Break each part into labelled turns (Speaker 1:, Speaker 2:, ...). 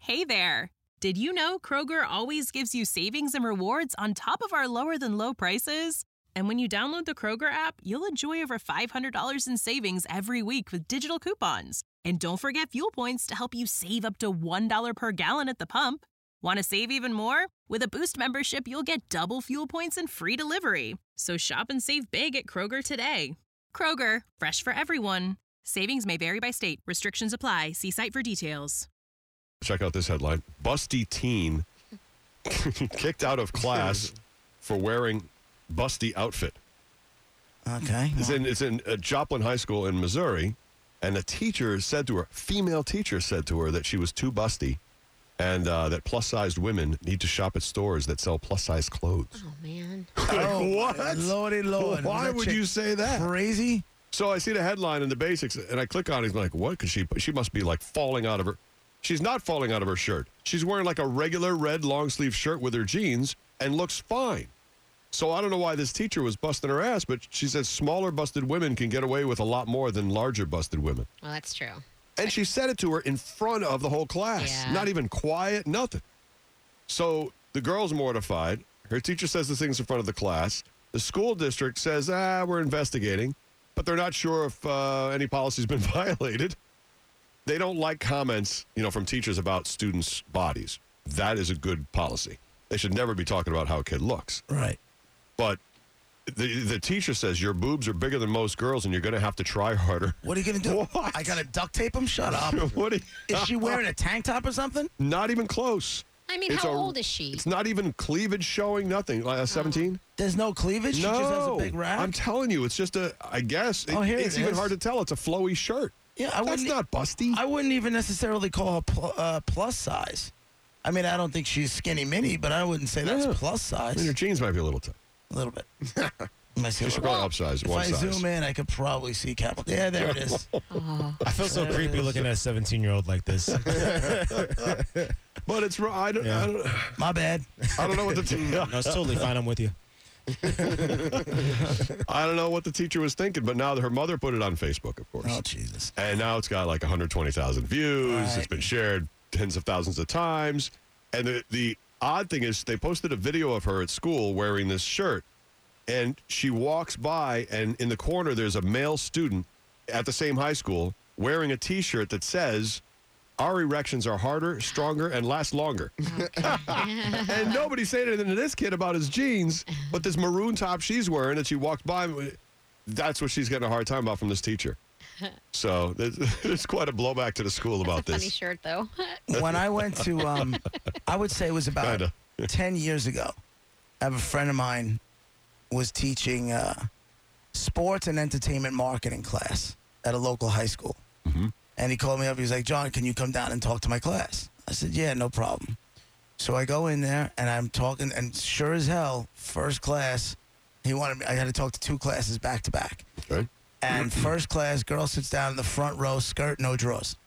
Speaker 1: Hey there! Did you know Kroger always gives you savings and rewards on top of our lower-than-low prices? And when you download the Kroger app, you'll enjoy over $500 in savings every week with digital coupons. And don't forget fuel points to help you save up to $1 per gallon at the pump. Want to save even more? With a Boost membership, you'll get double fuel points and free delivery. So shop and save big at Kroger today. Kroger, fresh for everyone. Savings may vary by state. Restrictions apply. See site for details.
Speaker 2: Check out this headline. Busty teen kicked out of class for wearing busty outfit.
Speaker 3: Okay.
Speaker 2: It's in Joplin High School in Missouri, and a teacher said to her, female teacher said to her that she was too busty and that plus-sized women need to shop at stores that sell plus-sized clothes.
Speaker 4: Oh, man.
Speaker 2: What?
Speaker 3: Lordy Lord.
Speaker 2: Why would you say that?
Speaker 3: Crazy?
Speaker 2: So I see the headline in the basics, and I click on it, and I'm like, what? Because she must be like falling out of her. She's not falling out of her shirt. She's wearing like a regular red long-sleeve shirt with her jeans and looks fine. So I don't know why this teacher was busting her ass, but she says smaller busted women can get away with a lot more than larger busted women.
Speaker 4: Well, that's true.
Speaker 2: And she said it to her in front of the whole class.
Speaker 4: Yeah.
Speaker 2: Not even quiet, nothing. So the girl's mortified. Her teacher says the things in front of the class. The school district says, we're investigating, but they're not sure if any policy's been violated. They don't like comments, from teachers about students' bodies. That is a good policy. They should never be talking about how a kid looks.
Speaker 3: Right.
Speaker 2: But the teacher says your boobs are bigger than most girls and you're going to have to try harder.
Speaker 3: What are you going to do?
Speaker 2: What?
Speaker 3: I got to duct tape him? Shut up. Is she wearing a tank top or something?
Speaker 2: Not even close.
Speaker 4: I mean, how old is she?
Speaker 2: It's not even cleavage showing, nothing. 17?
Speaker 3: There's no cleavage?
Speaker 2: No.
Speaker 3: She just has a big rack?
Speaker 2: I'm telling you, it's just I guess. It's even hard to tell. It's a flowy shirt.
Speaker 3: Yeah,
Speaker 2: That's not busty.
Speaker 3: I wouldn't even necessarily call her plus size. I mean, I don't think she's skinny mini, but I wouldn't say that's plus size.
Speaker 2: Your jeans might be a little tight.
Speaker 3: A little bit.
Speaker 2: You should probably upsize
Speaker 3: If
Speaker 2: one
Speaker 3: I
Speaker 2: size.
Speaker 3: zoom in, I could probably see capital. Yeah, there it is.
Speaker 5: I feel so creepy looking at a 17-year-old like this.
Speaker 2: But it's I don't
Speaker 3: My bad.
Speaker 2: I don't know what the
Speaker 5: No, it's totally fine. I'm with you.
Speaker 2: I don't know what the teacher was thinking, but now her mother put it on Facebook, of course.
Speaker 3: Oh, Jesus.
Speaker 2: And now it's got like 120,000 views.
Speaker 3: Right.
Speaker 2: It's been shared tens of thousands of times. And the odd thing is they posted a video of her at school wearing this shirt. And she walks by, and in the corner, there's a male student at the same high school wearing a T-shirt that says, "Our erections are harder, stronger, and last longer." And nobody's saying anything to this kid about his jeans, but this maroon top she's wearing that she walked by, that's what she's getting a hard time about from this teacher. So there's quite a blowback to the school about
Speaker 4: Funny
Speaker 2: this.
Speaker 4: shirt, though.
Speaker 3: When I went to, I would say it was about
Speaker 2: Kinda.
Speaker 3: 10 years ago, I have a friend of mine was teaching sports and entertainment marketing class at a local high school.
Speaker 2: Mm-hmm.
Speaker 3: And he called me up. He was like, "John, can you come down and talk to my class?" I said, "Yeah, no problem." So I go in there, and I'm talking, and sure as hell, first class, I had to talk to two classes back to back.
Speaker 2: Okay.
Speaker 3: And first class, girl sits down in the front row, skirt, no drawers.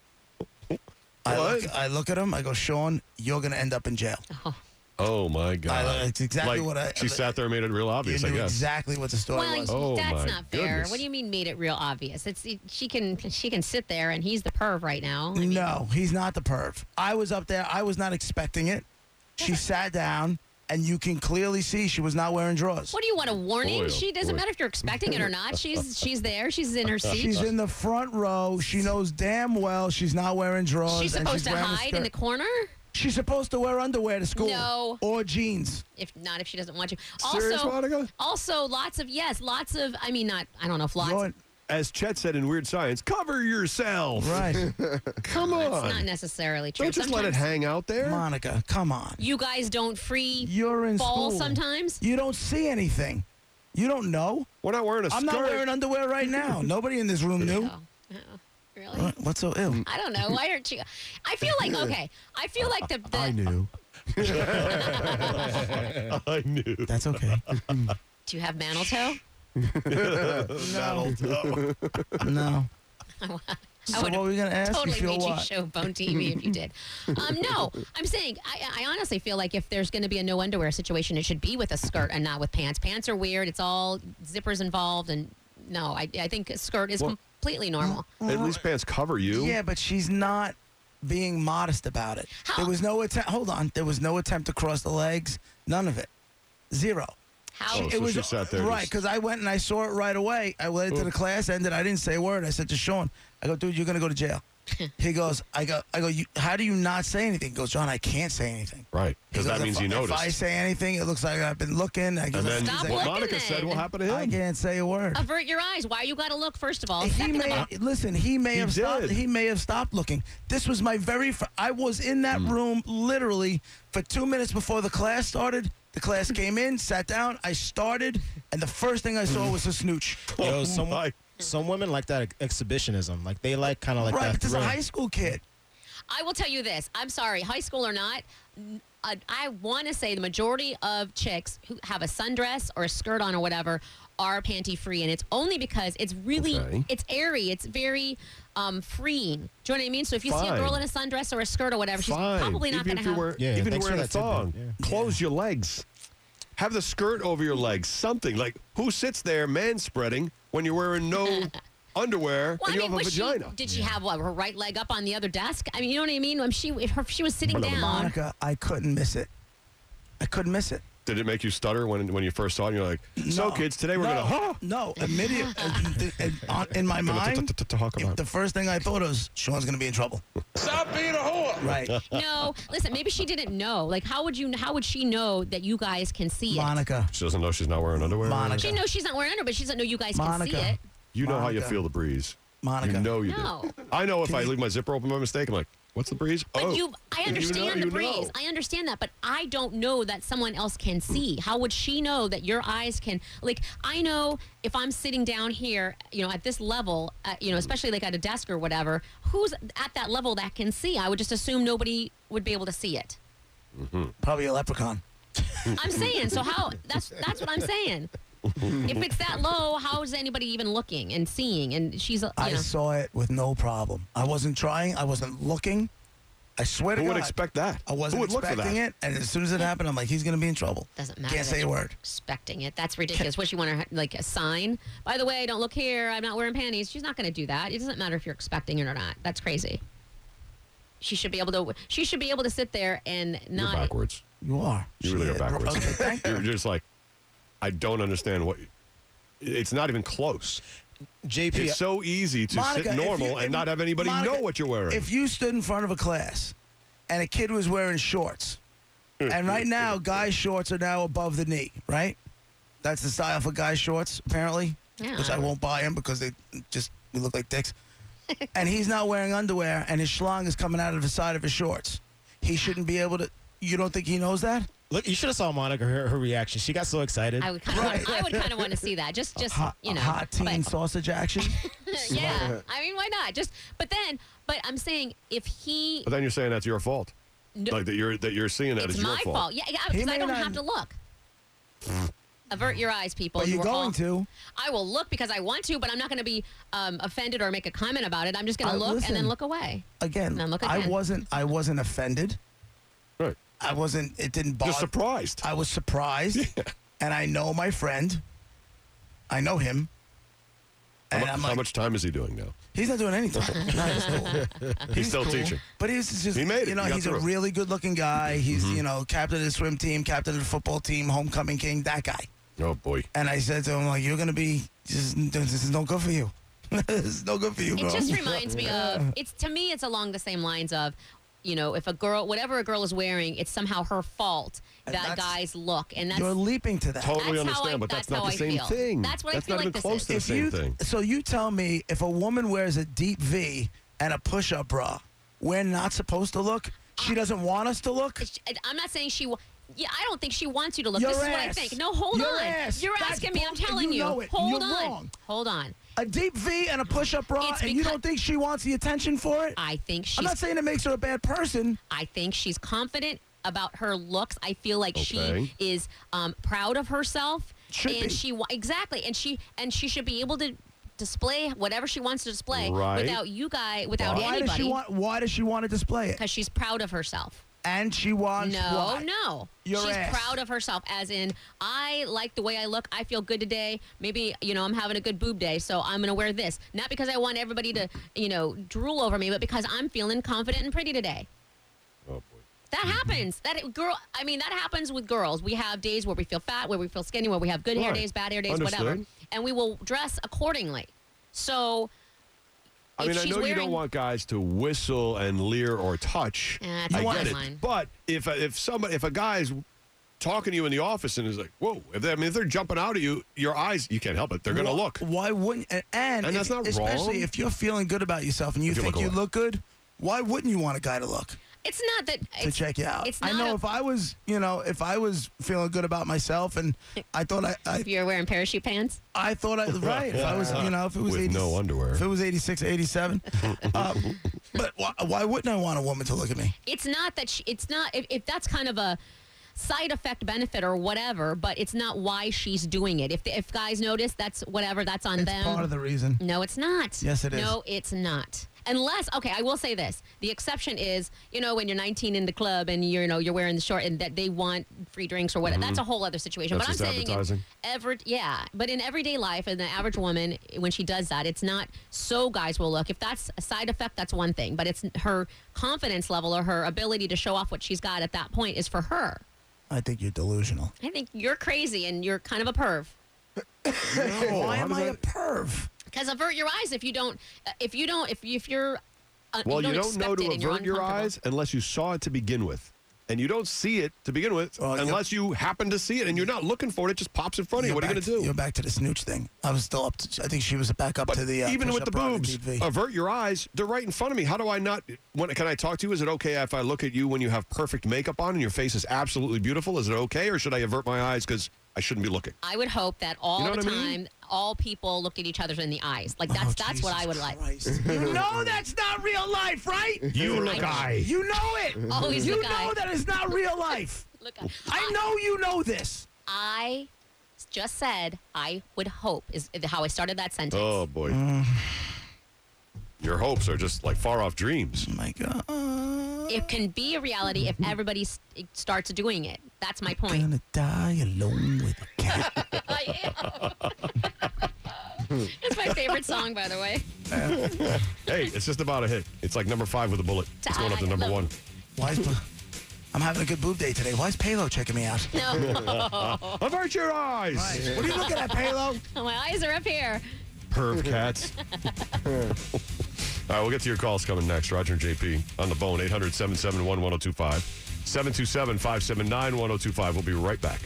Speaker 3: I look at him, I go, "Sean, you're going to end up in jail."
Speaker 2: Oh, my God.
Speaker 3: It's exactly what
Speaker 2: She sat there and made it real obvious,
Speaker 3: You
Speaker 2: I
Speaker 3: knew
Speaker 2: guess.
Speaker 3: exactly what the story
Speaker 4: Well,
Speaker 3: was.
Speaker 2: Oh,
Speaker 4: that's
Speaker 2: my
Speaker 4: not fair.
Speaker 2: goodness.
Speaker 4: What do you mean made it real obvious? She can sit there and he's the perv right now. I mean,
Speaker 3: No, he's not the perv. I was up there. I was not expecting it. She sat down, and you can clearly see she was not wearing drawers.
Speaker 4: What do you want, a warning?
Speaker 2: Boy, oh
Speaker 4: She doesn't
Speaker 2: boy.
Speaker 4: matter if you're expecting it or not. She's there. She's in her seat.
Speaker 3: She's in the front row. She knows damn well she's not wearing drawers.
Speaker 4: She's
Speaker 3: and
Speaker 4: supposed to
Speaker 3: wearing a
Speaker 4: hide in the
Speaker 3: skirt.
Speaker 4: corner?
Speaker 3: She's supposed to wear underwear to school.
Speaker 4: No.
Speaker 3: Or jeans.
Speaker 4: If not, if she doesn't want to.
Speaker 2: Serious, Monica?
Speaker 4: Also, lots of, I mean, not, I don't know if lots.
Speaker 3: You're-
Speaker 2: As Chet said in Weird Science, cover yourself.
Speaker 3: Right.
Speaker 2: Come
Speaker 4: That's
Speaker 2: on.
Speaker 4: not necessarily true.
Speaker 2: Don't just let it
Speaker 4: Sometimes
Speaker 2: hang out there.
Speaker 3: Monica, come on.
Speaker 4: You guys don't free
Speaker 3: You're in
Speaker 4: fall
Speaker 3: school.
Speaker 4: sometimes?
Speaker 3: You don't see anything. You don't know.
Speaker 2: We're not wearing a
Speaker 3: I'm
Speaker 2: skirt.
Speaker 3: not wearing underwear right now. Nobody in this room knew.
Speaker 4: Oh, really?
Speaker 3: What's so ill?
Speaker 4: I don't know. Why aren't you? I feel like, okay. I feel like the
Speaker 3: I knew.
Speaker 2: I knew.
Speaker 3: That's okay.
Speaker 4: do you have mantle toe?
Speaker 3: No.
Speaker 4: I
Speaker 3: So
Speaker 4: would
Speaker 3: what were we going to ask?
Speaker 4: totally
Speaker 3: you feel
Speaker 4: made you
Speaker 3: what?
Speaker 4: show Bone TV if you did. No, I'm saying I honestly feel like if there's going to be a no underwear situation, it should be with a skirt and not with pants. Pants are weird. It's all zippers involved, and no, I think a skirt is completely normal.
Speaker 2: At least pants cover you.
Speaker 3: Yeah, but she's not being modest about it.
Speaker 4: How-
Speaker 3: There was no attempt. Hold on. There was no attempt to cross the legs. None of it. Zero.
Speaker 4: How?
Speaker 2: Oh, so she sat there
Speaker 3: right,
Speaker 2: just-
Speaker 3: because I went and I saw it right away. I went into the class, ended. I didn't say a word. I said to Sean, I go, dude, you're gonna go to jail. He goes, I go. How do you not say anything? He goes, John, I can't say anything.
Speaker 2: Right,
Speaker 3: He
Speaker 2: because
Speaker 3: goes,
Speaker 2: that means
Speaker 3: if,
Speaker 2: you noticed.
Speaker 3: If I say anything, it looks like I've been looking. I go,
Speaker 2: and then
Speaker 4: Stop
Speaker 2: what
Speaker 4: looking
Speaker 2: Monica
Speaker 4: then.
Speaker 2: said will happen to him.
Speaker 3: I can't say a word.
Speaker 4: Avert your eyes. Why you got to look, first of all?
Speaker 3: He
Speaker 4: Second of all,
Speaker 3: listen. He may
Speaker 2: He
Speaker 3: have stopped.
Speaker 2: did.
Speaker 3: He may have stopped looking. This was my very. I was in that room literally for 2 minutes before the class started. The class came in, sat down. I started, and the first thing I saw was a snooch.
Speaker 5: Yo,
Speaker 2: my.
Speaker 5: some women like that exhibitionism. Like they like kind of like
Speaker 3: Right,
Speaker 5: that.
Speaker 3: but this is a
Speaker 5: thrill.
Speaker 3: high school kid.
Speaker 4: I will tell you this. I'm sorry, high school or not, I want to say the majority of chicks who have a sundress or a skirt on or whatever are panty free, and it's only because it's really
Speaker 2: Okay.
Speaker 4: it's airy. It's very freeing. Do you know what I mean? So if you see a girl
Speaker 2: Fine.
Speaker 4: in a sundress or a skirt or whatever, she's
Speaker 2: Fine.
Speaker 4: probably not
Speaker 2: Even
Speaker 4: going
Speaker 2: if
Speaker 4: to
Speaker 2: you're
Speaker 4: have.
Speaker 2: wearing,
Speaker 5: Yeah,
Speaker 2: even if
Speaker 5: thanks
Speaker 2: you're
Speaker 5: for
Speaker 2: wearing a
Speaker 5: that tidbit,
Speaker 2: thong,
Speaker 5: yeah.
Speaker 2: close your legs. Have the skirt over your legs. Something like who sits there man-spreading when you're wearing no underwear
Speaker 4: Well,
Speaker 2: and
Speaker 4: I
Speaker 2: you
Speaker 4: mean,
Speaker 2: have a vagina?
Speaker 4: did she have what, her right leg up on the other desk? I mean, you know what I mean? If she was sitting down.
Speaker 3: Monica, I couldn't miss it. I couldn't miss it.
Speaker 2: Did it make you stutter when you first saw it? And you're like, so
Speaker 3: No.
Speaker 2: kids, today we're
Speaker 3: no,
Speaker 2: gonna huh?
Speaker 3: No, immediately in my mind,
Speaker 2: Talk about
Speaker 3: the first thing I thought was Sean's gonna be in trouble.
Speaker 6: Stop being a whore.
Speaker 3: Right,
Speaker 4: No, listen. Maybe she didn't know. Like, how would she know that you guys can see it?
Speaker 3: Monica.
Speaker 2: She doesn't know she's not wearing underwear.
Speaker 3: Monica.
Speaker 4: She knows she's not wearing under, but she doesn't know you guys can see
Speaker 3: Monica.
Speaker 4: it.
Speaker 2: You know how you
Speaker 3: Monica.
Speaker 2: feel the breeze.
Speaker 3: Monica.
Speaker 2: You know you
Speaker 4: No.
Speaker 2: do. I know if I leave my zipper open by mistake, I'm like, what's the breeze?
Speaker 4: But
Speaker 2: oh,
Speaker 4: I
Speaker 2: you
Speaker 4: understand
Speaker 2: know,
Speaker 4: the
Speaker 2: you
Speaker 4: breeze.
Speaker 2: know.
Speaker 4: I understand that, but I don't know that someone else can see. How would she know that your eyes can? Like, I know if I'm sitting down here, at this level, especially like at a desk or whatever, who's at that level that can see? I would just assume nobody would be able to see it.
Speaker 3: Probably a leprechaun.
Speaker 4: I'm saying, so how? That's what I'm saying. If it's that low, how is anybody even looking and seeing? And she's,
Speaker 3: I saw it with no problem. I wasn't trying. I wasn't looking. I swear to
Speaker 2: Who
Speaker 3: God.
Speaker 2: would expect that?
Speaker 3: I wasn't
Speaker 2: Who would look for
Speaker 3: expecting
Speaker 2: that?
Speaker 3: it, and as soon as it happened, I'm like, he's gonna be in trouble.
Speaker 4: doesn't matter.
Speaker 3: Can't
Speaker 4: that
Speaker 3: say a
Speaker 4: you're
Speaker 3: word.
Speaker 4: Expecting it. That's ridiculous. What, you want her like a sign? By the way, don't look here. I'm not wearing panties. She's not going to do that. It doesn't matter if you're expecting it or not. That's crazy. She should be able to sit there and
Speaker 2: You're
Speaker 4: not.
Speaker 2: backwards.
Speaker 3: You are.
Speaker 2: You really are
Speaker 3: Shit.
Speaker 2: backwards.
Speaker 3: Okay, thank you.
Speaker 2: You're just like, I don't understand what. It's not even close.
Speaker 5: JP,
Speaker 2: It's so easy to
Speaker 3: Monica,
Speaker 2: sit
Speaker 3: if
Speaker 2: normal
Speaker 3: you-
Speaker 2: and not have anybody
Speaker 3: Monica,
Speaker 2: know what you're wearing.
Speaker 3: If you stood in front of a class and a kid was wearing shorts, and right now guys' shorts are now above the knee, right? That's the style for guys' shorts, apparently.
Speaker 4: Yeah.
Speaker 3: Which I won't buy them because we look like dicks. And he's not wearing underwear, and his schlong is coming out of the side of his shorts. He shouldn't be able to. You don't think he knows that?
Speaker 5: look, you should have saw Monica, her reaction. She got so excited.
Speaker 4: I would kind of want to see that. Just
Speaker 3: Hot teen
Speaker 4: but-
Speaker 3: sausage action.
Speaker 4: yeah. I mean, why not? But I'm saying if he.
Speaker 2: but then you're saying that's your fault.
Speaker 4: No,
Speaker 2: Like that you're seeing that
Speaker 4: it's
Speaker 2: as your
Speaker 4: my fault. Yeah,
Speaker 3: He
Speaker 4: because I
Speaker 3: may
Speaker 4: don't
Speaker 3: not-
Speaker 4: have to look. Avert your eyes, people.
Speaker 3: But you're
Speaker 4: You are all-
Speaker 3: going to.
Speaker 4: I will look because I want to, but I'm not going to be offended or make a comment about it. I'm just going to look and
Speaker 3: listen.
Speaker 4: then look away.
Speaker 3: Again,
Speaker 4: Now look
Speaker 3: I
Speaker 4: again.
Speaker 3: wasn't offended.
Speaker 2: Right.
Speaker 3: It didn't bother.
Speaker 2: You're surprised.
Speaker 3: I was surprised. And I know my friend. I know him. And I'm
Speaker 2: How
Speaker 3: like,
Speaker 2: much time is he doing now?
Speaker 3: he's not doing anything. Not at school.
Speaker 2: He's still
Speaker 3: cool.
Speaker 2: teaching.
Speaker 3: But he's just,
Speaker 2: He made it.
Speaker 3: you know,
Speaker 2: He got
Speaker 3: he's a
Speaker 2: through it.
Speaker 3: really good looking guy. He's, captain of the swim team, captain of the football team, homecoming king, that guy.
Speaker 2: Oh boy.
Speaker 3: And I said to him, like, you're going to be, this is no good for you. This is no good for you, bro.
Speaker 4: It just reminds me of to me it's along the same lines of, if whatever a girl is wearing, it's somehow her fault
Speaker 3: And
Speaker 4: that
Speaker 3: that's-
Speaker 4: guys look, and that's
Speaker 3: You're leaping to that.
Speaker 2: Totally
Speaker 4: That's how
Speaker 2: understand,
Speaker 4: I-
Speaker 2: but that's
Speaker 4: that's
Speaker 2: not
Speaker 4: how
Speaker 2: the
Speaker 4: I
Speaker 2: same
Speaker 4: feel.
Speaker 2: thing.
Speaker 4: That's what I
Speaker 2: That's
Speaker 4: feel
Speaker 2: not
Speaker 4: like
Speaker 2: even
Speaker 4: this
Speaker 2: close
Speaker 4: is.
Speaker 2: to the same thing.
Speaker 3: So you tell me if a woman wears a deep V and a push-up bra, we're not supposed to look? She doesn't want us to look?
Speaker 4: I'm not saying she. Yeah, I don't think she wants you to look.
Speaker 3: Your
Speaker 4: this is what I
Speaker 3: ass.
Speaker 4: think. No, hold
Speaker 3: Your
Speaker 4: on.
Speaker 3: ass.
Speaker 4: You're
Speaker 3: That's
Speaker 4: asking me. I'm
Speaker 3: bull-
Speaker 4: telling
Speaker 3: you
Speaker 4: you.
Speaker 3: know it.
Speaker 4: Hold
Speaker 3: You're
Speaker 4: on.
Speaker 3: wrong.
Speaker 4: Hold on.
Speaker 3: A deep V and a push-up bra,
Speaker 4: It's
Speaker 3: and you
Speaker 4: because-
Speaker 3: don't think she wants the attention for it?
Speaker 4: I think
Speaker 3: I'm not
Speaker 4: she's.
Speaker 3: saying it makes her a bad person.
Speaker 4: I think she's confident about her looks. I feel like she
Speaker 2: Okay.
Speaker 4: is proud of herself,
Speaker 3: Should
Speaker 4: and
Speaker 3: be.
Speaker 4: exactly, and she should be able to display whatever she wants to display
Speaker 2: Right.
Speaker 4: without you guys, without
Speaker 3: Why
Speaker 4: anybody,
Speaker 3: does she want to display it?
Speaker 4: because she's proud of herself.
Speaker 3: And she wants what?
Speaker 4: No.
Speaker 3: Your
Speaker 4: She's
Speaker 3: ass.
Speaker 4: proud of herself, as in, I like the way I look. I feel good today. Maybe, I'm having a good boob day, so I'm going to wear this. Not because I want everybody to, drool over me, but because I'm feeling confident and pretty today.
Speaker 2: Oh, boy.
Speaker 4: That happens. That happens with girls. We have days where we feel fat, where we feel skinny, where we have good hair
Speaker 2: Right.
Speaker 4: days, bad hair days,
Speaker 2: Understood.
Speaker 4: whatever. And we will dress accordingly. So,
Speaker 2: I
Speaker 4: if
Speaker 2: mean, I
Speaker 4: she's
Speaker 2: know you don't
Speaker 4: wearing-
Speaker 2: want guys to whistle and leer or touch.
Speaker 4: That's
Speaker 2: I
Speaker 4: a
Speaker 2: get
Speaker 4: fine
Speaker 2: it.
Speaker 4: line.
Speaker 2: But if a guy's talking to you in the office and is like, whoa, if they're jumping out at you, your eyes, you can't help it. They're going to look.
Speaker 3: Why wouldn't? And
Speaker 2: that's not
Speaker 3: especially
Speaker 2: wrong.
Speaker 3: if you're feeling good about yourself and you
Speaker 2: If you
Speaker 3: think
Speaker 2: look
Speaker 3: you
Speaker 2: away.
Speaker 3: look good, why wouldn't you want a guy to look?
Speaker 4: it's not that.
Speaker 3: To check you out.
Speaker 4: It's
Speaker 3: I
Speaker 4: not
Speaker 3: know
Speaker 4: a-
Speaker 3: if I was, if I was feeling good about myself and I thought
Speaker 4: If you're wearing parachute pants.
Speaker 3: I thought right. If I was, if it was
Speaker 2: With
Speaker 3: 80,
Speaker 2: no underwear.
Speaker 3: if it was 86, 87, but why wouldn't I want a woman to look at me?
Speaker 4: It's not that it's not if that's kind of a side effect benefit or whatever, but it's not why she's doing it. If guys notice, that's whatever, that's on
Speaker 3: It's
Speaker 4: them.
Speaker 3: part of the reason.
Speaker 4: No, it's not.
Speaker 3: Yes, it is.
Speaker 4: No, it's not. Unless, okay, I will say this. The exception is, when you're 19 in the club and you're wearing the short and that they want free drinks or whatever. That's a whole other situation.
Speaker 2: That's
Speaker 4: but I'm
Speaker 2: just
Speaker 4: saying
Speaker 2: advertising?
Speaker 4: but in everyday life, and the average woman, when she does that, it's not so guys will look. If that's a side effect, that's one thing. But it's her confidence level or her ability to show off what she's got at that point is for her.
Speaker 3: I think you're delusional.
Speaker 4: I think you're crazy and you're kind of a perv.
Speaker 3: Why am I a perv?
Speaker 4: Because avert your eyes if you're
Speaker 2: Well, you don't
Speaker 4: expect
Speaker 2: know to
Speaker 4: it and you're
Speaker 2: avert your
Speaker 4: uncomfortable.
Speaker 2: eyes unless you saw it to begin with. And you don't see it to begin with
Speaker 3: Well,
Speaker 2: unless you happen to see it and you're not looking for it. It just pops in front of you. What are you going to do?
Speaker 3: You're back to the snooch thing. I was still up to, I think she was back up
Speaker 2: But
Speaker 3: to the
Speaker 2: even with the
Speaker 3: push-up bra on
Speaker 2: boobs,
Speaker 3: TV.
Speaker 2: avert your eyes. They're right in front of me. How do I not? Can I talk to you? Is it okay if I look at you when you have perfect makeup on and your face is absolutely beautiful? Is it okay, or should I avert my eyes because I shouldn't be looking?
Speaker 4: I would hope that all
Speaker 2: You know
Speaker 4: the
Speaker 2: what I
Speaker 4: time,
Speaker 2: mean?
Speaker 4: all people looked at each other in the eyes. Like that's what I would like.
Speaker 3: You know that's not real life, right?
Speaker 2: You look eye.
Speaker 3: You know it.
Speaker 4: Always
Speaker 3: you
Speaker 4: look
Speaker 3: know
Speaker 4: eye.
Speaker 3: that is not real life.
Speaker 4: Look,
Speaker 3: I know you know this.
Speaker 4: I just said I would hope is how I started that sentence.
Speaker 2: Oh boy. Your hopes are just like far off dreams.
Speaker 3: Oh my God.
Speaker 4: It can be a reality if everybody starts doing it. That's my point.
Speaker 3: Gonna die alone with a cat.
Speaker 4: I am. It's my favorite song, by the way.
Speaker 2: Hey, it's just about a hit. It's like number 5 with a bullet. It's going up to number 1.
Speaker 3: Why is, I'm having a good boob day today. Why is Palo checking me out?
Speaker 4: No,
Speaker 2: Avert your eyes.
Speaker 3: What are you looking at, Palo?
Speaker 4: my eyes are up here.
Speaker 2: Perv cats. All right, we'll get to your calls coming next. Roger and JP on the phone, 800-771-1025, 727-579-1025. We'll be right back.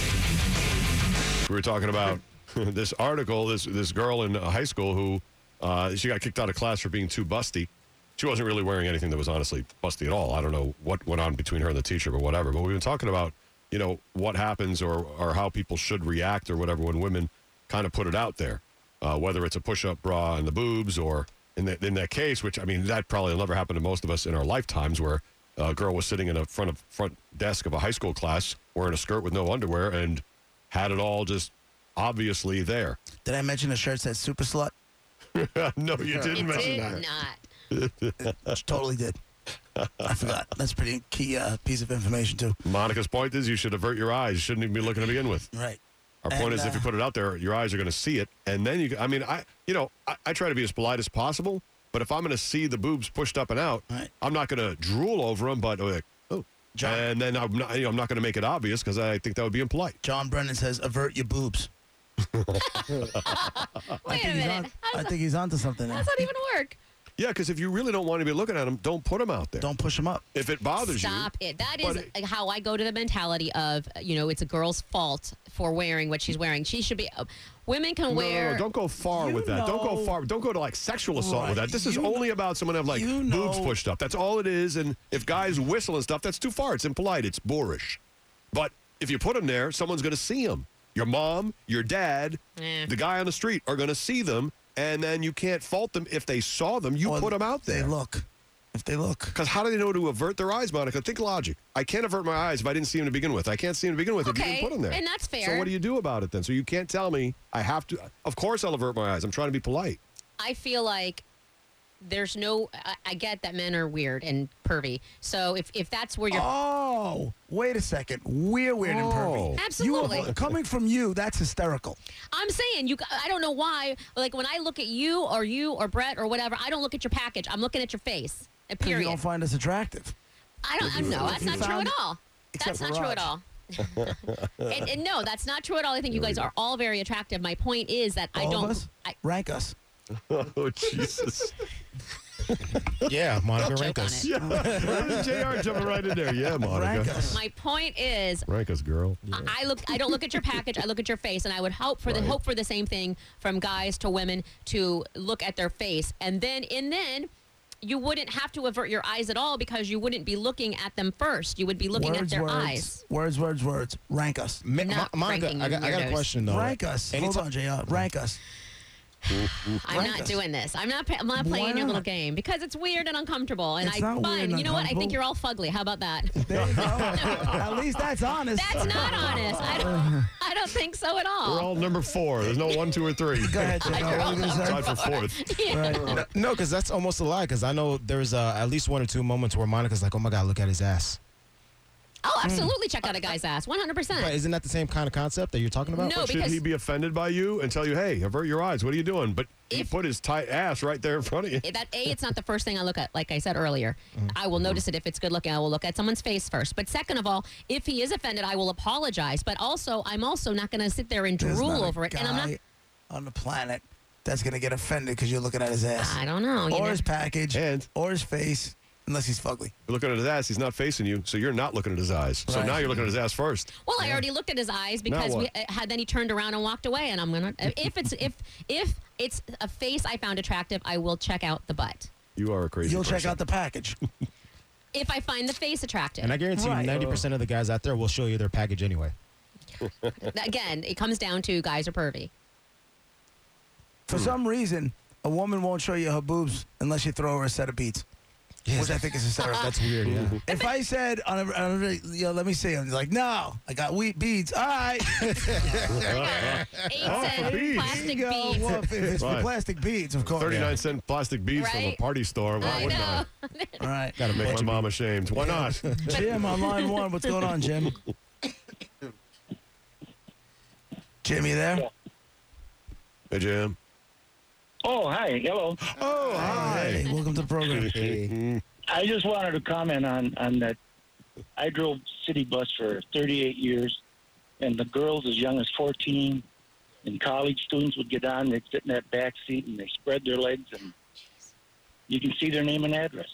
Speaker 2: We were talking about this article, this girl in high school who she got kicked out of class for being too busty. She wasn't really wearing anything that was honestly busty at all. I don't know what went on between her and the teacher, but whatever. But we've been talking about, what happens or how people should react or whatever when women kind of put it out there, whether it's a push-up bra and the boobs or in that case, which, I mean, that probably will never happen to most of us in our lifetimes, where a girl was sitting in a front desk of a high school class wearing a skirt with no underwear and had it all just obviously there.
Speaker 3: Did I mention the shirt says super slut?
Speaker 2: No, you didn't
Speaker 4: It
Speaker 2: mention
Speaker 4: did
Speaker 2: that.
Speaker 4: not.
Speaker 3: Totally did. I forgot. That's a pretty key piece of information, too.
Speaker 2: Monica's point is you should avert your eyes. You shouldn't even be looking to begin with.
Speaker 3: Right.
Speaker 2: Our point
Speaker 3: And,
Speaker 2: is if you put it out there, your eyes are going to see it. And then I try to be as polite as possible. But if I'm going to see the boobs pushed up and out,
Speaker 3: Right.
Speaker 2: I'm not going to drool over them, but
Speaker 3: John.
Speaker 2: and then I'm not going to make it obvious because I think that would be impolite.
Speaker 3: John Brennan says, avert your boobs.
Speaker 4: Wait a minute.
Speaker 3: I think he's onto something
Speaker 4: How
Speaker 3: there.
Speaker 4: does that even work?
Speaker 2: Yeah, because if you really don't want to be looking at them, don't put them out there.
Speaker 3: Don't push him up.
Speaker 2: If it bothers
Speaker 4: Stop
Speaker 2: you.
Speaker 4: it. That
Speaker 2: But
Speaker 4: is how I go to the mentality of, it's a girl's fault for wearing what she's wearing. She should be. Women can wear.
Speaker 2: No, don't go far with that. Don't go
Speaker 3: know-
Speaker 2: far. Don't go to like sexual assault with
Speaker 3: Right.
Speaker 2: that. This is
Speaker 3: You
Speaker 2: only about someone have like
Speaker 3: you
Speaker 2: boobs
Speaker 3: know-
Speaker 2: pushed up. That's all it is. And if guys whistle and stuff, that's too far. It's impolite. It's boorish. But if you put them there, someone's going to see them. Your mom, your dad, the guy on the street are going to see them, and then you can't fault them if they saw them. You
Speaker 3: Or
Speaker 2: put them out there.
Speaker 3: If they look.
Speaker 2: Because how do they know to avert their eyes, Monica? Think logic. I can't avert my eyes if I didn't see them to begin with. I can't see them to begin with if you
Speaker 4: Okay,
Speaker 2: didn't put them there.
Speaker 4: and that's fair.
Speaker 2: So what do you do about it then? So you can't tell me I have to. Of course I'll avert my eyes. I'm trying to be polite.
Speaker 4: I feel like there's no. I get that men are weird and pervy. So if that's where you're.
Speaker 3: Oh, wait a second. We're weird and pervy.
Speaker 4: Absolutely.
Speaker 3: Coming from you, that's hysterical.
Speaker 4: I'm saying I don't know why. Like when I look at you or Brett or whatever, I don't look at your package. I'm looking at your face.
Speaker 3: Because
Speaker 4: Period.
Speaker 3: you don't find us attractive.
Speaker 4: I don't know. That's not true at all.
Speaker 3: Except
Speaker 4: That's
Speaker 3: for
Speaker 4: not true at
Speaker 3: Raj.
Speaker 4: all. and no, that's not true at all. I think you guys are all very attractive. My point is that I
Speaker 3: All
Speaker 4: don't.
Speaker 3: of us? Rank us.
Speaker 2: Oh, Jesus.
Speaker 5: Yeah, Monica
Speaker 4: We'll joke on
Speaker 5: Rankus.
Speaker 4: it.
Speaker 2: Yeah. JR jumping right in there. Yeah, Monica.
Speaker 3: Rank us.
Speaker 4: My point is,
Speaker 2: Rank us, girl.
Speaker 4: I don't look at your package. I look at your face, and I would hope for the same thing from guys to women to look at their face, and then you wouldn't have to avert your eyes at all because you wouldn't be looking at them first. You would be looking at their eyes.
Speaker 3: Words. Rank us.
Speaker 4: Not
Speaker 5: Monica,
Speaker 4: ranking
Speaker 5: I got a
Speaker 4: weirdos.
Speaker 5: question though.
Speaker 3: Rank us. Hold on, JR. Rank us.
Speaker 4: I'm
Speaker 3: Rank
Speaker 4: not
Speaker 3: us.
Speaker 4: doing this. I'm not playing
Speaker 3: Why
Speaker 4: your little
Speaker 3: not?
Speaker 4: game because it's weird and uncomfortable. And
Speaker 3: It's not weird
Speaker 4: fine.
Speaker 3: and
Speaker 4: You know what? I think
Speaker 3: uncomfortable.
Speaker 4: you're all fugly. How about that?
Speaker 3: There you go. At least that's honest.
Speaker 4: That's not honest. I don't think so at all.
Speaker 2: We're all number 4. There's no 1, 2, or 3.
Speaker 3: Go ahead, JR. What are you going to say?
Speaker 2: Tied for 4th.
Speaker 3: Right.
Speaker 5: No, because that's almost a lie. Because I know there's at least 1 or 2 moments where Monica's like, "Oh my God, look at his ass."
Speaker 4: Oh, absolutely. Check out a guy's ass. 100%.
Speaker 5: But isn't that the same kind of concept that you're talking about?
Speaker 4: No,
Speaker 2: Should
Speaker 4: because
Speaker 2: he be offended by you and tell you, hey, avert your eyes? What are you doing? But he
Speaker 4: If-
Speaker 2: put his tight ass right there in front of you.
Speaker 4: it's not the first thing I look at. Like I said earlier, I will notice it if it's good looking. I will look at someone's face first. But second of all, if he is offended, I will apologize. But also, I'm also not going to sit there and
Speaker 3: There's
Speaker 4: drool
Speaker 3: not a
Speaker 4: over it. And I'm not.
Speaker 3: guy on the planet that's going to get offended because you're looking at his ass.
Speaker 4: I don't know.
Speaker 3: Or his package.
Speaker 2: And-
Speaker 3: or his face, unless he's fugly.
Speaker 2: You're looking at his ass. He's not facing you, so you're not looking at his eyes. So
Speaker 3: Right.
Speaker 2: now you're looking at his ass first.
Speaker 4: Well, I already looked at his eyes because
Speaker 2: what?
Speaker 4: then he turned around and walked away. And I'm gonna if it's a face I found attractive, I will check out the butt.
Speaker 2: You are a crazy
Speaker 3: You'll check
Speaker 2: person.
Speaker 3: out the package.
Speaker 4: If I find the face attractive.
Speaker 5: And I guarantee
Speaker 3: Right.
Speaker 5: you, 90% of the guys out there will show you their package anyway.
Speaker 4: Again, it comes down to guys are pervy.
Speaker 3: For some reason, a woman won't show you her boobs unless you throw her a set of beads. Which I think is hysterical.
Speaker 5: That's weird, yeah.
Speaker 3: If I said, let me see, I'm like, no, I got wheat beads. All right.
Speaker 4: 8 cent
Speaker 2: beads.
Speaker 4: plastic
Speaker 3: There you go.
Speaker 4: beads.
Speaker 3: Well, if it's for
Speaker 2: Right.
Speaker 3: plastic beads, of course.
Speaker 2: 39-cent plastic beads from a
Speaker 4: Right.
Speaker 2: party store. Why
Speaker 4: I
Speaker 2: wouldn't
Speaker 4: know.
Speaker 2: I?
Speaker 3: All right.
Speaker 5: Gotta
Speaker 2: Make my mom ashamed. Why not?
Speaker 3: Jim on line 1. What's going on, Jim? Jim, you there?
Speaker 2: Hey, Jim.
Speaker 6: Oh, hi. Hello.
Speaker 2: Oh,
Speaker 3: Hey,
Speaker 2: hi.
Speaker 3: welcome to the program.
Speaker 6: I just wanted to comment on that. I drove city bus for 38 years, and the girls as young as 14 and college students would get on. They'd sit in that back seat, and they spread their legs, and you can see their name and address.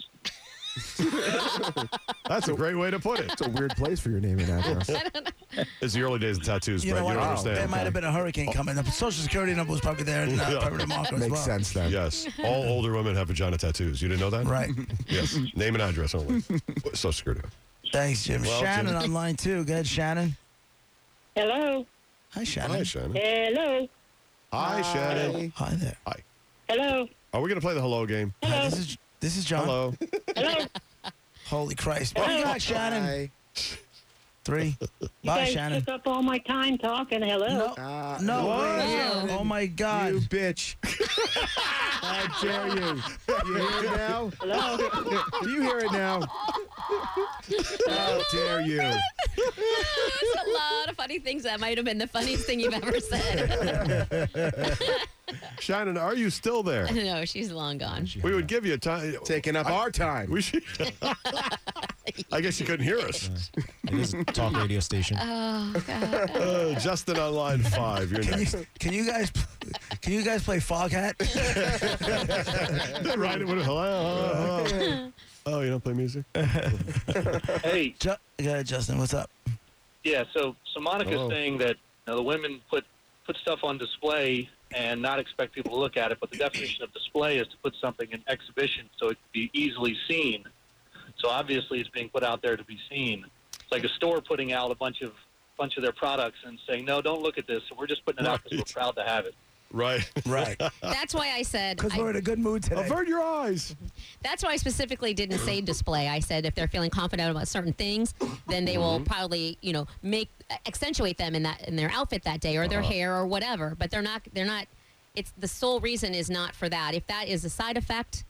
Speaker 2: That's a great way to put it.
Speaker 7: It's a weird place for your name and address.
Speaker 2: It's the early days of tattoos,
Speaker 3: You
Speaker 2: Brett.
Speaker 3: know
Speaker 2: You
Speaker 3: what?
Speaker 2: don't understand.
Speaker 3: There might have been a hurricane coming. The Social Security number was probably there, and probably the marker as
Speaker 7: Makes
Speaker 3: well.
Speaker 7: sense then.
Speaker 2: Yes. All older women have vagina tattoos. You didn't know that?
Speaker 3: Right.
Speaker 2: Yes. Name and address only. Social Security.
Speaker 3: Thanks, Jim.
Speaker 2: Well,
Speaker 3: Shannon
Speaker 2: Jim-
Speaker 3: on line 2. Go ahead, Shannon.
Speaker 8: Hello.
Speaker 3: Hi, Shannon.
Speaker 2: Hi, Shannon.
Speaker 8: Hello.
Speaker 2: Hi, Shannon.
Speaker 3: Hi there.
Speaker 8: Hello.
Speaker 2: Are we going to play the hello game?
Speaker 3: Hi, this is John.
Speaker 2: Hello.
Speaker 8: Hello.
Speaker 3: Holy Christ. What do you got, Shannon?
Speaker 7: Hi.
Speaker 3: 3.
Speaker 8: You
Speaker 3: Bye,
Speaker 8: guys
Speaker 3: Shannon.
Speaker 8: took up all my time talking. Hello.
Speaker 3: No,
Speaker 2: What?
Speaker 3: wait here.
Speaker 4: Oh.
Speaker 3: Oh, my God.
Speaker 7: You bitch. How dare you? You hear it now?
Speaker 8: Hello.
Speaker 7: Do you hear it now? How dare you?
Speaker 4: There's a lot of funny things. That might have been the funniest thing you've ever said.
Speaker 2: Shannon, are you still there?
Speaker 4: No, she's long gone.
Speaker 2: We would give you time.
Speaker 7: Taking up our time.
Speaker 2: We should. I guess you couldn't hear us.
Speaker 5: It is a talk radio station.
Speaker 2: Justin on line 5. You're next.
Speaker 3: Can you guys play Foghat?
Speaker 2: Right. Hello. Oh, you don't play music?
Speaker 9: Hey,
Speaker 3: Go ahead, Justin. What's up?
Speaker 9: yeah. So Monica's
Speaker 2: Hello.
Speaker 9: saying that the women put stuff on display and not expect people to look at it. But the definition of display is to put something in exhibition so it can be easily seen. So obviously, it's being put out there to be seen. It's like a store putting out a bunch of their products and saying, "No, don't look at this. We're just putting it out because we're proud to have it."
Speaker 2: Right.
Speaker 3: Right.
Speaker 4: That's why I said.
Speaker 3: Because we're in a good mood today.
Speaker 2: Avert your eyes.
Speaker 4: That's why I specifically didn't say display. I said if they're feeling confident about certain things, then they will probably, accentuate them in their outfit that day or their hair or whatever. But they're not. It's the sole reason is not for that. If that is a side effect,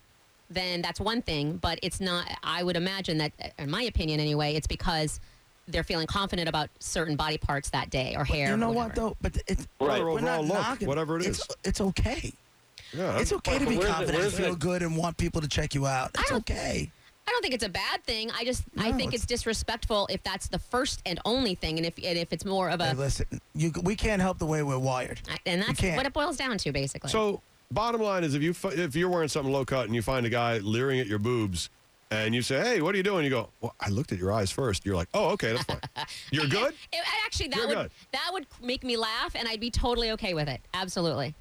Speaker 4: then that's one thing. But it's not. I would imagine that, in my opinion anyway, it's because they're feeling confident about certain body parts that day or hair.
Speaker 3: You know
Speaker 4: or
Speaker 3: what though? But it's
Speaker 2: Or
Speaker 3: we're not
Speaker 2: overall look,
Speaker 3: knocking.
Speaker 2: whatever it is.
Speaker 3: It's okay.
Speaker 2: Yeah,
Speaker 3: It's okay to be
Speaker 6: Where's
Speaker 3: confident and
Speaker 6: where's
Speaker 3: feel good and want people to check you out. It's okay.
Speaker 4: I don't think it's a bad thing. I
Speaker 3: No,
Speaker 4: think it's disrespectful if that's the first and only thing, and if it's more of
Speaker 3: Hey,
Speaker 4: a,
Speaker 3: listen, we can't help the way we're wired.
Speaker 4: and that's
Speaker 3: can't.
Speaker 4: what it boils down to, basically.
Speaker 2: So, bottom line is, if you're wearing something low cut and you find a guy leering at your boobs, and you say, "Hey, what are you doing?" You go, "Well, I looked at your eyes first." You're like, "Oh, okay, that's fine." You're good.
Speaker 4: Actually,
Speaker 2: You're good.
Speaker 4: that would make me laugh, and I'd be totally okay with it. Absolutely.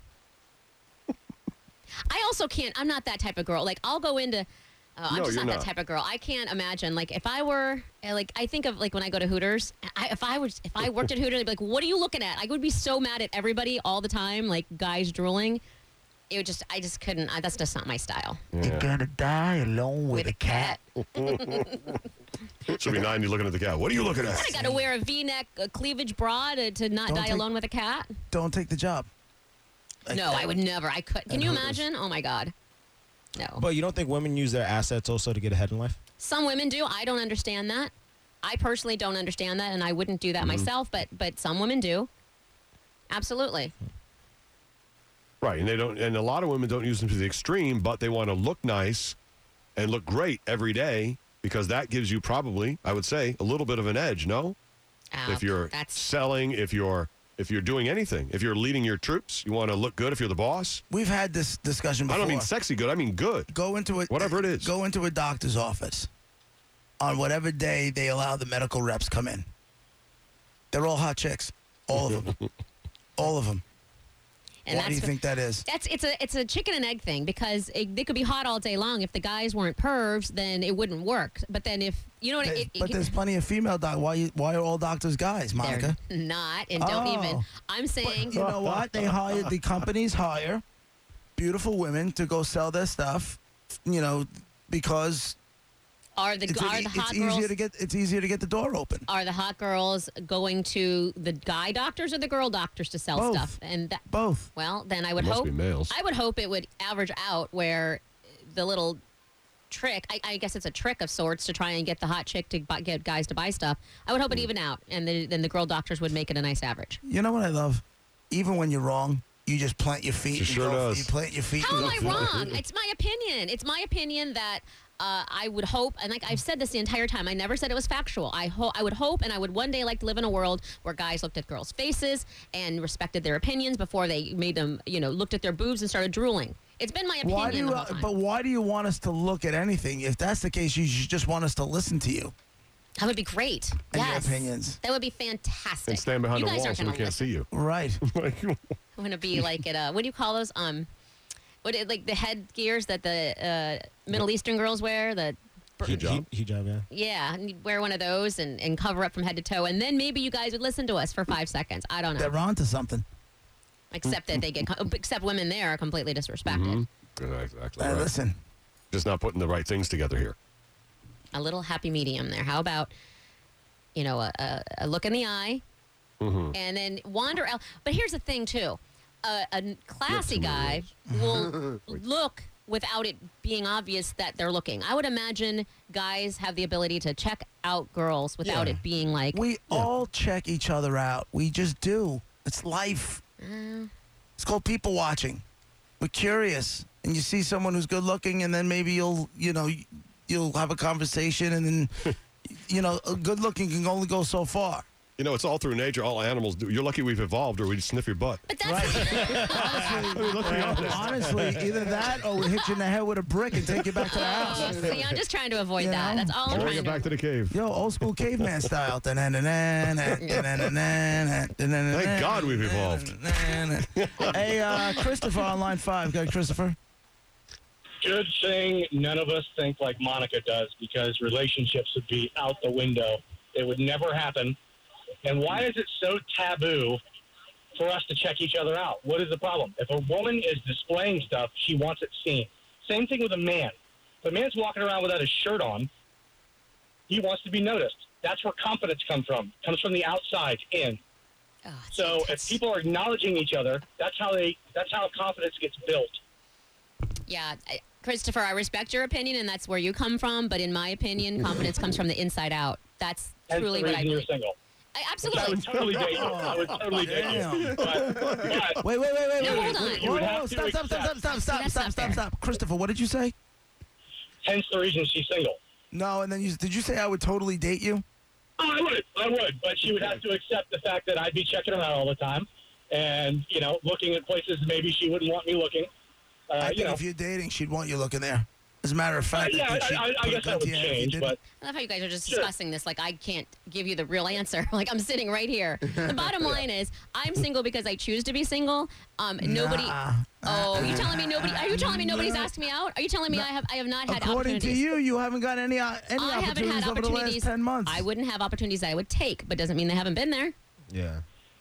Speaker 4: I also can't. I'm not that type of girl. Like, I'll go into. I'm
Speaker 2: No,
Speaker 4: just
Speaker 2: you're
Speaker 4: not
Speaker 2: not.
Speaker 4: that type of girl. I can't imagine. Like, if I were, like, I think of like when I go to Hooters. If I worked at Hooters, I'd be like, "What are you looking at?" I would be so mad at everybody all the time, like guys drooling. It would I just couldn't. That's just not my style.
Speaker 3: You're gonna die alone with a cat.
Speaker 2: Should be 90 looking at the cat. What are you looking at?
Speaker 4: I got to wear a V-neck cleavage bra to not
Speaker 3: Don't
Speaker 4: die
Speaker 3: take-
Speaker 4: alone with a cat.
Speaker 3: Don't take the job. Like,
Speaker 4: No, I would never. I could. Can you imagine? Oh my God. No.
Speaker 5: But you don't think women use their assets also to get ahead in life?
Speaker 4: Some women do. I don't understand that. I personally don't understand that, and I wouldn't do that myself. But some women do. Absolutely.
Speaker 2: Right, and they don't, and a lot of women don't use them to the extreme, but they want to look nice and look great every day because that gives you probably, I would say, a little bit of an edge. No, if you're selling, if you're doing anything, if you're leading your troops, you want to look good. If you're the boss,
Speaker 3: We've had this discussion before.
Speaker 2: I don't mean sexy good. I mean good.
Speaker 3: Go into it.
Speaker 2: Whatever it is.
Speaker 3: Go into a doctor's office on whatever day they allow the medical reps come in. They're all hot chicks, all of them, all of them.
Speaker 4: And
Speaker 3: Why do you think that is?
Speaker 4: It's a chicken and egg thing because they could be hot all day long. If the guys weren't pervs, then it wouldn't work. But then if you know what,
Speaker 3: But there's plenty of female doctors. Why are all doctors guys, Monica?
Speaker 4: they're not, and don't even.
Speaker 3: Oh.
Speaker 4: I'm saying.
Speaker 3: You know what? The companies hire beautiful women to go sell their stuff. You know, because
Speaker 4: Are the hot girls
Speaker 3: it's easier to get the door open.
Speaker 4: Are the hot girls going to the guy doctors or the girl doctors to sell
Speaker 3: Both.
Speaker 4: stuff? And
Speaker 3: Both.
Speaker 4: well, then I would
Speaker 2: Must
Speaker 4: hope
Speaker 2: be males.
Speaker 4: I would hope it would average out where the little trick. I guess it's a trick of sorts to try and get the hot chick to get guys to buy stuff. I would hope it even out, and then the girl doctors would make it a nice average.
Speaker 3: You know what I love? Even when you're wrong, you just plant your feet.
Speaker 2: She
Speaker 3: and
Speaker 2: sure
Speaker 3: go,
Speaker 2: does.
Speaker 3: You plant your feet.
Speaker 4: How
Speaker 3: and
Speaker 4: am I
Speaker 3: go
Speaker 4: wrong? It's my opinion. It's my opinion that I would hope, and like I've said this the entire time, I never said it was factual. I would hope, and I would one day like to live in a world where guys looked at girls' faces and respected their opinions before they made them, looked at their boobs and stared drooling. It's been my opinion the whole time.
Speaker 3: But why do you want us to look at anything? If that's the case, you should just want us to listen to you
Speaker 4: That would be great.
Speaker 3: and
Speaker 4: Yes.
Speaker 3: your opinions.
Speaker 4: That would be fantastic.
Speaker 2: And stand behind
Speaker 4: you
Speaker 2: the
Speaker 4: guys
Speaker 2: wall
Speaker 4: aren't
Speaker 2: so we
Speaker 4: gonna
Speaker 2: can't
Speaker 4: listen.
Speaker 2: see you.
Speaker 3: Right.
Speaker 4: I'm gonna be like at what do you call those? Like the headgears that the Middle Eastern girls wear. The
Speaker 2: Hijab.
Speaker 5: Hijab, yeah.
Speaker 4: yeah, and you'd wear one of those and cover up from head to toe, and then maybe you guys would listen to us for 5 seconds. I don't know.
Speaker 3: They're on to something.
Speaker 4: Except that except women there are completely disrespected.
Speaker 2: Exactly right.
Speaker 3: Listen.
Speaker 2: Just not putting the right things together here.
Speaker 4: A little happy medium there. How about a look in the eye, and then wander out. But here's the thing too, a classy guy will look without it being obvious that they're looking. I would imagine guys have the ability to check out girls without it being like
Speaker 3: We all check each other out. We just do. It's life. It's called people watching. We're curious, and you see someone who's good looking, and then maybe you'll have a conversation, and then good looking can only go so far.
Speaker 2: It's all through nature. All animals do. You're lucky we've evolved, or we sniff your butt.
Speaker 4: But that's
Speaker 3: Honestly, either that or we hit you in the head with a brick and take you back to the house.
Speaker 4: See, I'm just trying to avoid
Speaker 3: You
Speaker 4: that.
Speaker 3: know?
Speaker 4: That's all I'm
Speaker 2: Bring
Speaker 4: trying
Speaker 2: it
Speaker 4: to
Speaker 2: back to the cave.
Speaker 3: Yo, old school caveman style. Thank
Speaker 2: Thank God we've evolved.
Speaker 3: Hey, Christopher on line 5. Go, Christopher.
Speaker 10: Good thing none of us think like Monica does, because relationships would be out the window. It would never happen. And why is it so taboo for us to check each other out? What is the problem? If a woman is displaying stuff, she wants it seen. Same thing with a man. If a man's walking around without his shirt on, he wants to be noticed. That's where confidence comes from. It comes from the outside in. So if people are acknowledging each other, that's how confidence gets built.
Speaker 4: Yeah, Christopher, I respect your opinion, and that's where you come from. But in my opinion, confidence comes from the inside out. That's truly what I believe.
Speaker 10: You're single.
Speaker 4: Absolutely.
Speaker 10: I would totally date you. I would totally date you. But
Speaker 3: Wait.
Speaker 4: No, hold on.
Speaker 10: You would have to
Speaker 3: Stop. Christopher, what did you say?
Speaker 10: hence the reason she's single.
Speaker 3: No, and then did you say I would totally date you?
Speaker 10: Oh, I would, but she would have to accept the fact that I'd be checking her out all the time, and looking at places maybe she wouldn't want me looking.
Speaker 3: I think if you're dating, she'd want you looking there. As a matter of fact,
Speaker 10: I guess that would change. But
Speaker 4: I love how you guys are just discussing this like I can't give you the real answer. Like I'm sitting right here. The bottom line is I'm single because I choose to be single. Nobody. Oh, you telling me nobody? Are you telling me nobody's asked me out? Are you telling me I have not had
Speaker 3: According
Speaker 4: opportunities?
Speaker 3: to you, you haven't got any
Speaker 4: I haven't had
Speaker 3: opportunities over the last 10 months.
Speaker 4: I wouldn't have opportunities that I would take, but doesn't mean they haven't been there.
Speaker 5: Yeah.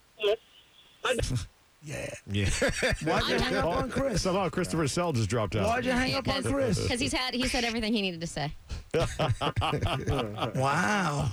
Speaker 3: Yeah.
Speaker 2: Why'd you hang up on Chris? Somehow Christopher's cell just dropped out.
Speaker 3: Why'd you hang up on Chris?
Speaker 4: Because he said everything he needed to say.
Speaker 3: Wow.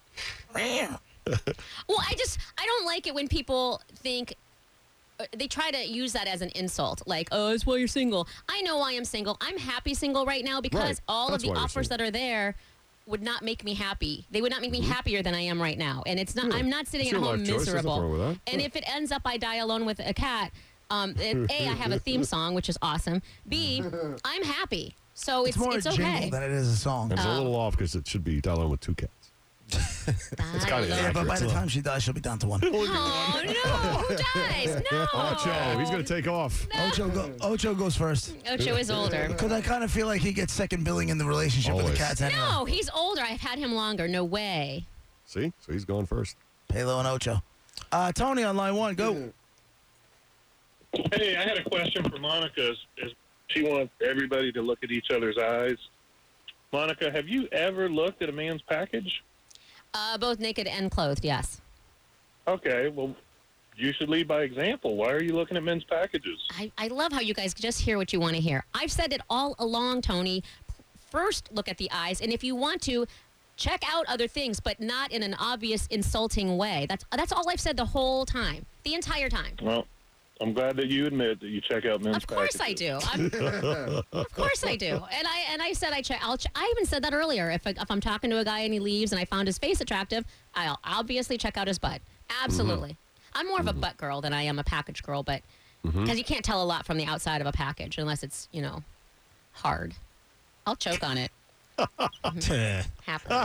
Speaker 4: Well, I don't like it when people think they try to use that as an insult. Like, oh, it's why you're single. I know I am single. I'm happy single right now because all of the offers that are there would not make me happy. They would not make me happier than I am right now. And it's not. I'm not sitting at home miserable. And if it ends up I die alone with a cat, A, I have a theme song, which is awesome. B, I'm happy. So it's
Speaker 3: more
Speaker 4: it's
Speaker 3: a
Speaker 4: okay.
Speaker 3: jingle than it is a song.
Speaker 2: It's a little off because it should be dial with two cats. It's kind of
Speaker 3: yeah, but by the time she dies, she'll be down to one.
Speaker 4: Oh, no. Who dies? No.
Speaker 2: Ocho, he's going to take off.
Speaker 4: No.
Speaker 3: Ocho goes first.
Speaker 4: Ocho is older.
Speaker 3: Because I kind of feel like he gets second billing in the relationship with the cats anyway.
Speaker 4: No, he's older. I've had him longer. No way.
Speaker 2: See? So he's going first.
Speaker 3: Palo and Ocho. Tony on line one, go.
Speaker 11: Hey, I had a question for Monica. She wants everybody to look at each other's eyes. Monica, have you ever looked at a man's package?
Speaker 4: Both naked and clothed, yes.
Speaker 11: Okay, well, you should lead by example. Why are you looking at men's packages?
Speaker 4: I love how you guys just hear what you want to hear. I've said it all along, Tony. First, look at the eyes, and if you want to, check out other things, but not in an obvious, insulting way. That's all I've said the whole time, the entire time.
Speaker 11: Well, I'm glad that you admit that you check out men's packages.
Speaker 4: Of course I do. Of course I do. And I said I check. I even said that earlier. If I'm talking to a guy and he leaves and I found his face attractive, I'll obviously check out his butt. Absolutely. I'm more of a butt girl than I am a package girl, but because you can't tell a lot from the outside of a package unless it's hard. I'll choke on it. Happily.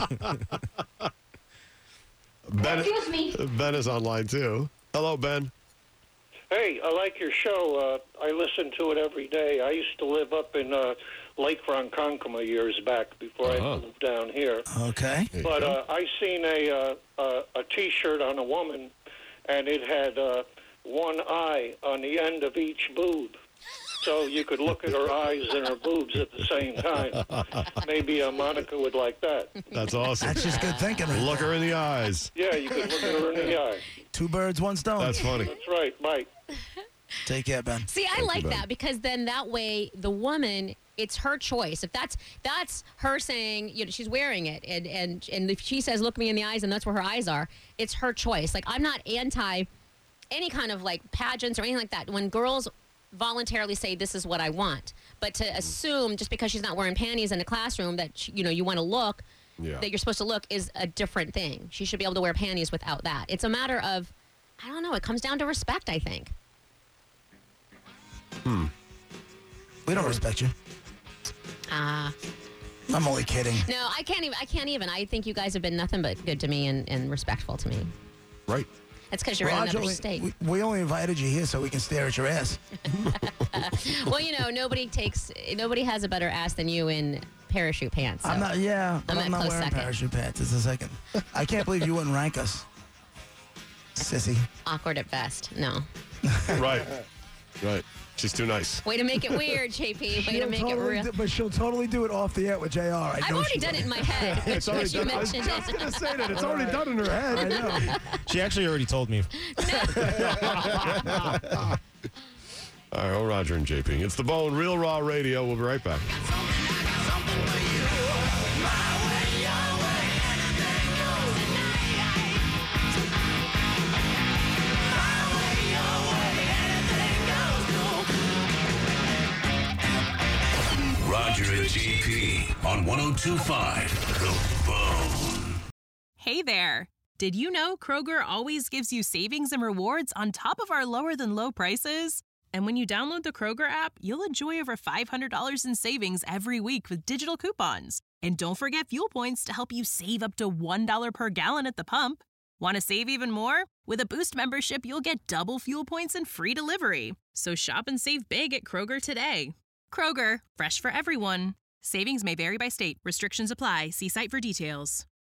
Speaker 2: Excuse me. Ben is on line too. Hello, Ben.
Speaker 12: Hey, I like your show. I listen to it every day. I used to live up in Lake Ronkonkoma years back before I moved down here.
Speaker 3: Okay.
Speaker 12: But I seen a T-shirt on a woman, and it had one eye on the end of each boob. So you could look at her eyes and her boobs at the same time. Maybe Monica would like that.
Speaker 2: That's awesome.
Speaker 3: That's just good thinking.
Speaker 2: Look her in the eyes.
Speaker 12: Yeah, you could look at her in the eye.
Speaker 3: Two birds, one stone.
Speaker 2: That's funny.
Speaker 12: That's right. Bye.
Speaker 3: Take care, Ben.
Speaker 4: See, I like that because then that way the woman, it's her choice. If that's her saying, she's wearing it, and if she says, "Look me in the eyes," and that's where her eyes are, it's her choice. Like I'm not anti any kind of like pageants or anything like that. When girls voluntarily say this is what I want, but to assume just because she's not wearing panties in a classroom that you want to look, that you're supposed to look is a different thing. She should be able to wear panties without that. It's a matter of, I don't know. It comes down to respect, I think.
Speaker 3: We don't respect you. I'm only kidding.
Speaker 4: No, I can't even. I think you guys have been nothing but good to me and respectful to me.
Speaker 2: Right.
Speaker 4: That's because you're in another state.
Speaker 3: We only invited you here so we can stare at your ass.
Speaker 4: Well, nobody has a better ass than you in parachute pants. So
Speaker 3: I'm not wearing
Speaker 4: second.
Speaker 3: parachute pants. It's a second. I can't believe you wouldn't rank us. Sissy.
Speaker 4: Awkward at best. No.
Speaker 2: Right. She's too nice.
Speaker 4: Way to make it weird, JP. Way to make it real.
Speaker 3: But she'll totally do it off the air with JR.
Speaker 4: I've already done it in my head.
Speaker 2: It's already done. I was just going to say that. It's already done in her head.
Speaker 3: I know.
Speaker 5: She actually already told me.
Speaker 2: All right, Roger and JP. It's The Bone, Real Raw Radio. We'll be right back.
Speaker 13: on 102.5 The Bone.
Speaker 1: Hey there. Did you know Kroger always gives you savings and rewards on top of our lower than low prices? And when you download the Kroger app, you'll enjoy over $500 in savings every week with digital coupons. And don't forget fuel points to help you save up to $1 per gallon at the pump. Want to save even more? With a Boost membership, you'll get double fuel points and free delivery. So shop and save big at Kroger today. Kroger, fresh for everyone. Savings may vary by state. Restrictions apply. See site for details.